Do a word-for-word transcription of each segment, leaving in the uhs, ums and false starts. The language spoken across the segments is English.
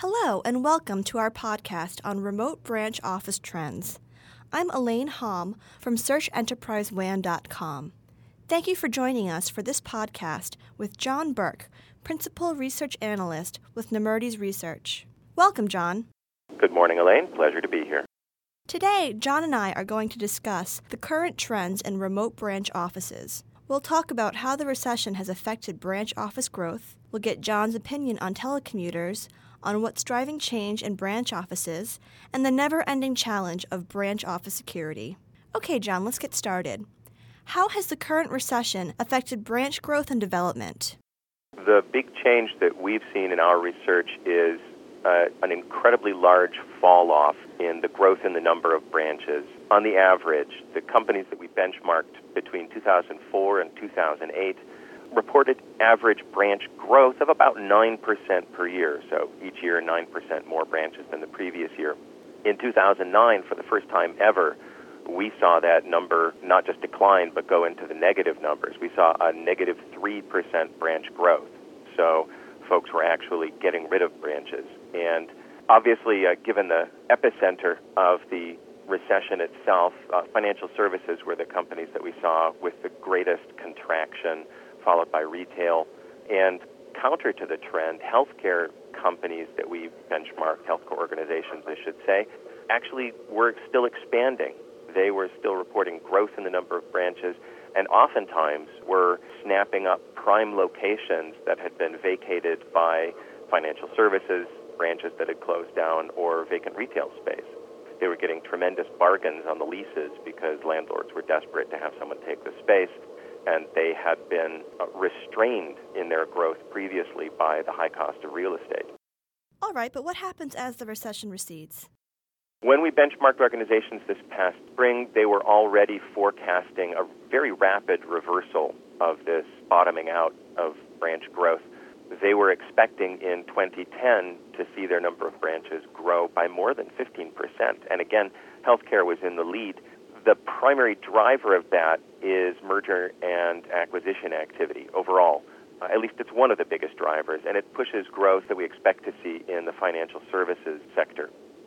Hello, and welcome to our podcast on remote branch office trends. I'm Elaine Hom from search enterprise w a n dot com. Thank you for joining us for this podcast with John Burke, Principal Research Analyst with Nemertes Research. Welcome, John. Good morning, Elaine. Pleasure to be here. Today, John and I are going to discuss the current trends in remote branch offices. We'll talk about how the recession has affected branch office growth. We'll get John's opinion on telecommuters, on what's driving change in branch offices, and the never-ending challenge of branch office security. Okay, John, let's get started. How has the current recession affected branch growth and development? The big change that we've seen in our research is uh, an incredibly large fall-off in the growth in the number of branches. On the average, the companies that we benchmarked between two thousand four and two thousand eight reported average branch growth of about nine percent per year, so each year nine percent more branches than the previous year. In two thousand nine, for the first time ever, we saw that number not just decline, but go into the negative numbers. We saw a negative three percent branch growth, so folks were actually getting rid of branches. And obviously, uh, given the epicenter of the recession itself, uh, financial services were the companies that we saw with the greatest contraction, followed by retail. And counter to the trend, healthcare companies that we benchmarked, healthcare organizations, I should say, actually were still expanding. They were still reporting growth in the number of branches, and oftentimes were snapping up prime locations that had been vacated by financial services, branches that had closed down, or vacant retail space. They were getting tremendous bargains on the leases because landlords were desperate to have someone take the space, and they had been uh, restrained in their growth previously by the high cost of real estate. All right, but what happens as the recession recedes? When we benchmarked organizations this past spring, they were already forecasting a very rapid reversal of this bottoming out of branch growth. They were expecting in twenty ten to see their number of branches grow by more than fifteen percent. And again, healthcare was in the lead. The primary driver of that is merger and acquisition activity overall. Uh, at least it's one of the biggest drivers, and it pushes growth that we expect to see in the financial services sector.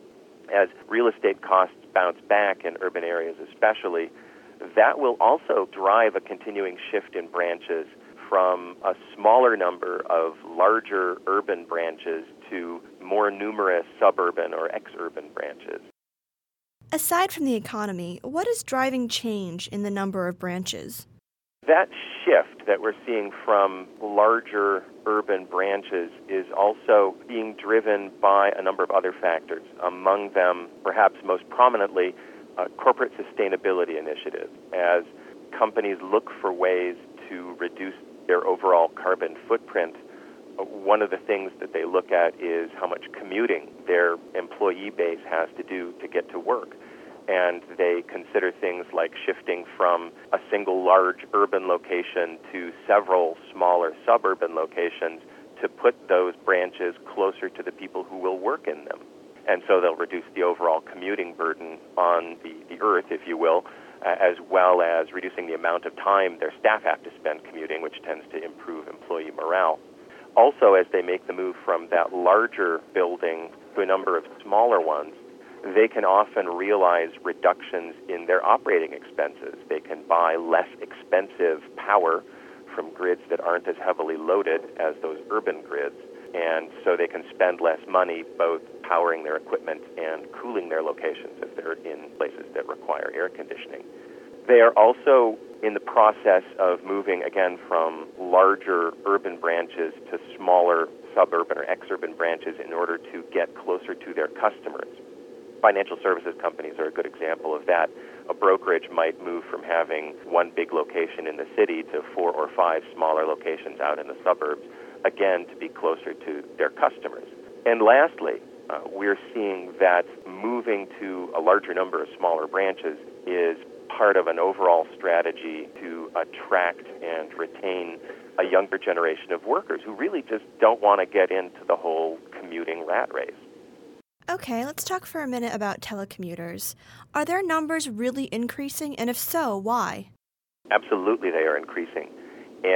As real estate costs bounce back in urban areas especially, that will also drive a continuing shift in branches from a smaller number of larger urban branches to more numerous suburban or ex-urban branches. Aside from the economy, what is driving change in the number of branches? That shift that we're seeing from larger urban branches is also being driven by a number of other factors. Among them, perhaps most prominently, uh, corporate sustainability initiatives. As companies look for ways to reduce their overall carbon footprint, uh, one of the things that they look at is how much commuting their employee base has to do to get to work. And they consider things like shifting from a single large urban location to several smaller suburban locations to put those branches closer to the people who will work in them. And so they'll reduce the overall commuting burden on the, the earth, if you will, uh, as well as reducing the amount of time their staff have to spend commuting, which tends to improve employee morale. Also, as they make the move from that larger building to a number of smaller ones, they can often realize reductions in their operating expenses. They can buy less expensive power from grids that aren't as heavily loaded as those urban grids, and so they can spend less money both powering their equipment and cooling their locations if they're in places that require air conditioning. They are also in the process of moving, again, from larger urban branches to smaller suburban or ex-urban branches in order to get closer to their customers. Financial services companies are a good example of that. A brokerage might move from having one big location in the city to four or five smaller locations out in the suburbs, again, to be closer to their customers. And lastly, uh, we're seeing that moving to a larger number of smaller branches is part of an overall strategy to attract and retain a younger generation of workers who really just don't want to get into the whole commuting rat race. Okay, let's talk for a minute about telecommuters. Are their numbers really increasing, and if so, why? Absolutely, they are increasing. And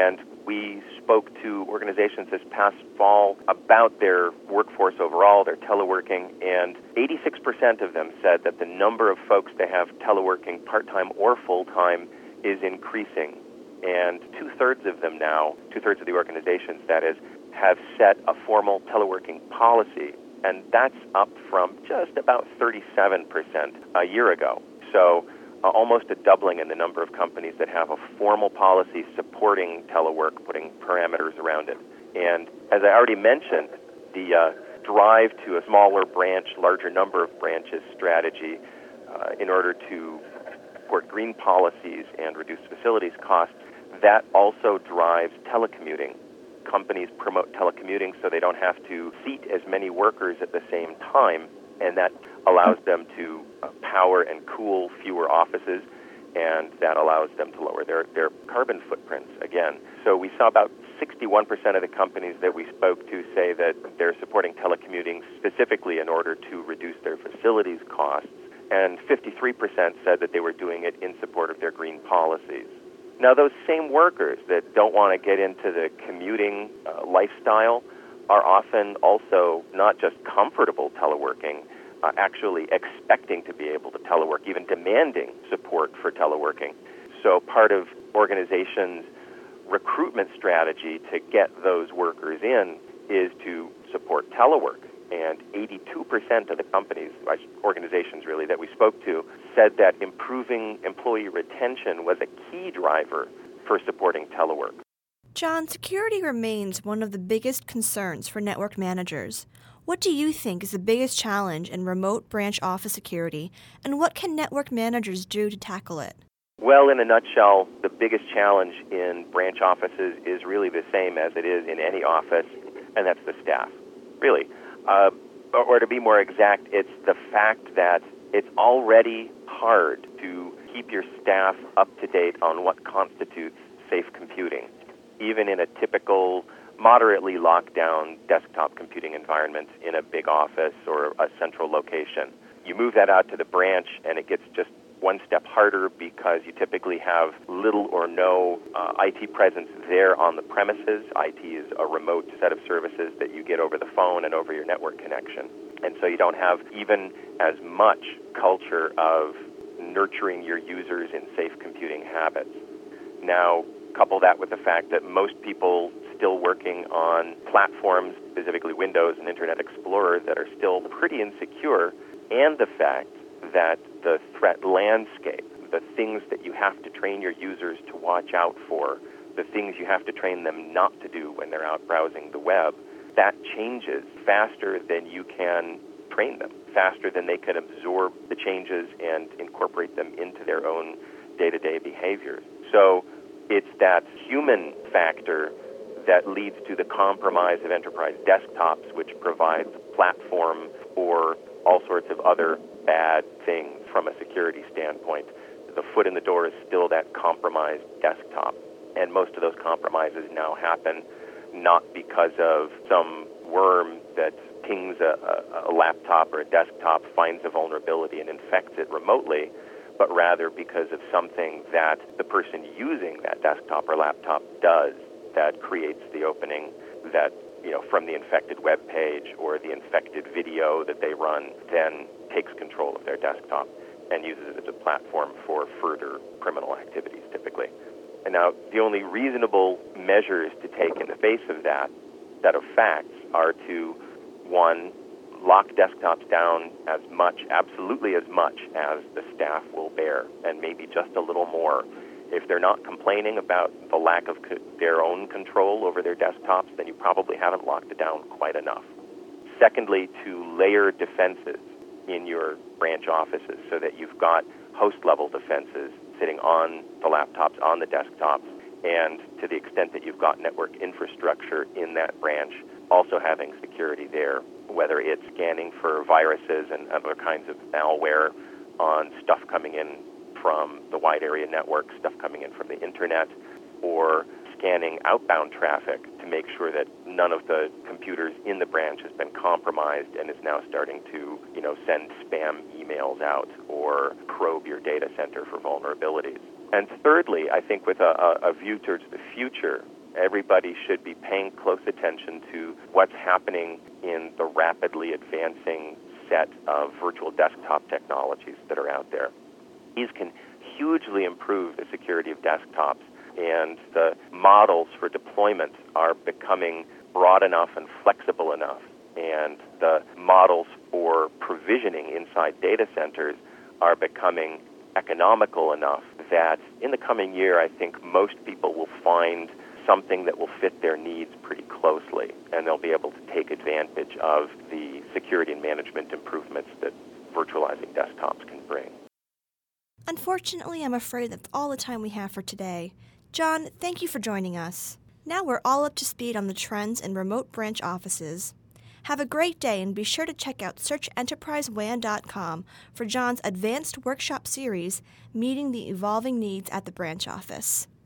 we spoke to organizations this past fall about their workforce overall, their teleworking, and eighty-six percent of them said that the number of folks they have teleworking part-time or full-time is increasing. And two-thirds of them now, two-thirds of the organizations, that is, have set a formal teleworking policy, and that's up from just about thirty-seven percent a year ago. So uh, almost a doubling in the number of companies that have a formal policy supporting telework, putting parameters around it. And as I already mentioned, the uh, drive to a smaller branch, larger number of branches strategy uh, in order to support green policies and reduce facilities costs, that also drives telecommuting. Companies promote telecommuting so they don't have to seat as many workers at the same time, and that allows them to uh, power and cool fewer offices, and that allows them to lower their, their carbon footprints again. So we saw about sixty-one percent of the companies that we spoke to say that they're supporting telecommuting specifically in order to reduce their facilities costs, and fifty-three percent said that they were doing it in support of their green policies. Now, those same workers that don't want to get into the commuting uh, lifestyle are often also not just comfortable teleworking, uh, actually expecting to be able to telework, even demanding support for teleworking. So part of organizations' recruitment strategy to get those workers in is to support telework. And eighty-two percent of the companies, organizations really, that we spoke to said that improving employee retention was a key driver for supporting telework. John, security remains one of the biggest concerns for network managers. What do you think is the biggest challenge in remote branch office security, and what can network managers do to tackle it? Well, in a nutshell, the biggest challenge in branch offices is really the same as it is in any office, and that's the staff, really. Uh, or to be more exact, it's the fact that it's already hard to keep your staff up to date on what constitutes safe computing, even in a typical, moderately locked down desktop computing environment in a big office or a central location. You move that out to the branch, and it gets just one step harder because you typically have little or no uh, I T presence there on the premises. I T is a remote set of services that you get over the phone and over your network connection. And so you don't have even as much culture of nurturing your users in safe computing habits. Now, couple that with the fact that most people still working on platforms, specifically Windows and Internet Explorer, that are still pretty insecure, and the fact that the threat landscape, the things that you have to train your users to watch out for, the things you have to train them not to do when they're out browsing the web, that changes faster than you can train them, faster than they can absorb the changes and incorporate them into their own day-to-day behaviors. So it's that human factor that leads to the compromise of enterprise desktops, which provides a platform for all sorts of other bad things from a security standpoint. The foot in the door is still that compromised desktop. And most of those compromises now happen not because of some worm that pings a, a, a laptop or a desktop, finds a vulnerability and infects it remotely, but rather because of something that the person using that desktop or laptop does that creates the opening that, you know, from the infected web page or the infected video that they run, then takes control of their desktop and uses it as a platform for further criminal activities, typically. And now, the only reasonable measures to take in the face of that set of facts are to, one, lock desktops down as much, absolutely as much as the staff will bear, and maybe just a little more. If they're not complaining about the lack of co- their own control over their desktops, then you probably haven't locked it down quite enough. Secondly, to layer defenses in your branch offices so that you've got host-level defenses sitting on the laptops, on the desktops, and to the extent that you've got network infrastructure in that branch, also having security there, whether it's scanning for viruses and other kinds of malware on stuff coming in from the wide area network, stuff coming in from the internet, or scanning outbound traffic to make sure that none of the computers in the branch has been compromised and is now starting to, you know, send spam emails out or probe your data center for vulnerabilities. And thirdly, I think with a, a view towards the future, Everybody should be paying close attention to what's happening in the rapidly advancing set of virtual desktop technologies that are out there. These can hugely improve the security of desktops, and the models for deployment are becoming broad enough and flexible enough, and the models for provisioning inside data centers are becoming economical enough that in the coming year, I think most people will find something that will fit their needs pretty closely, and they'll be able to take advantage of the security and management improvements that virtualizing desktops can bring. Unfortunately, I'm afraid that's all the time we have for today. John, thank you for joining us. Now we're all up to speed on the trends in remote branch offices. Have a great day, and be sure to check out search enterprise W A N dot com for John's advanced workshop series, Meeting the Evolving Needs at the Branch Office.